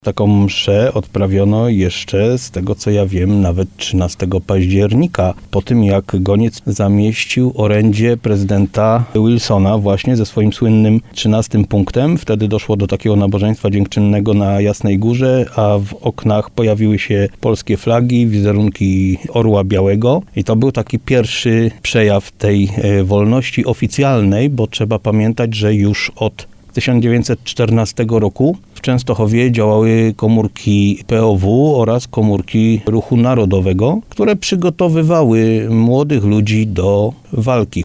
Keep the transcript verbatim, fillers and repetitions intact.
Taką mszę odprawiono jeszcze, z tego co ja wiem, nawet trzynastego października, po tym jak goniec zamieścił orędzie prezydenta Wilsona właśnie ze swoim słynnym trzynastym punktem. Wtedy doszło do takiego nabożeństwa dziękczynnego na Jasnej Górze, a w oknach pojawiły się polskie flagi, wizerunki orła białego i to był taki pierwszy przejaw tej wolności oficjalnej, bo trzeba pamiętać, że już od tysiąc dziewięćset czternastego roku w Częstochowie działały komórki P O W oraz komórki Ruchu Narodowego, które przygotowywały młodych ludzi do walki.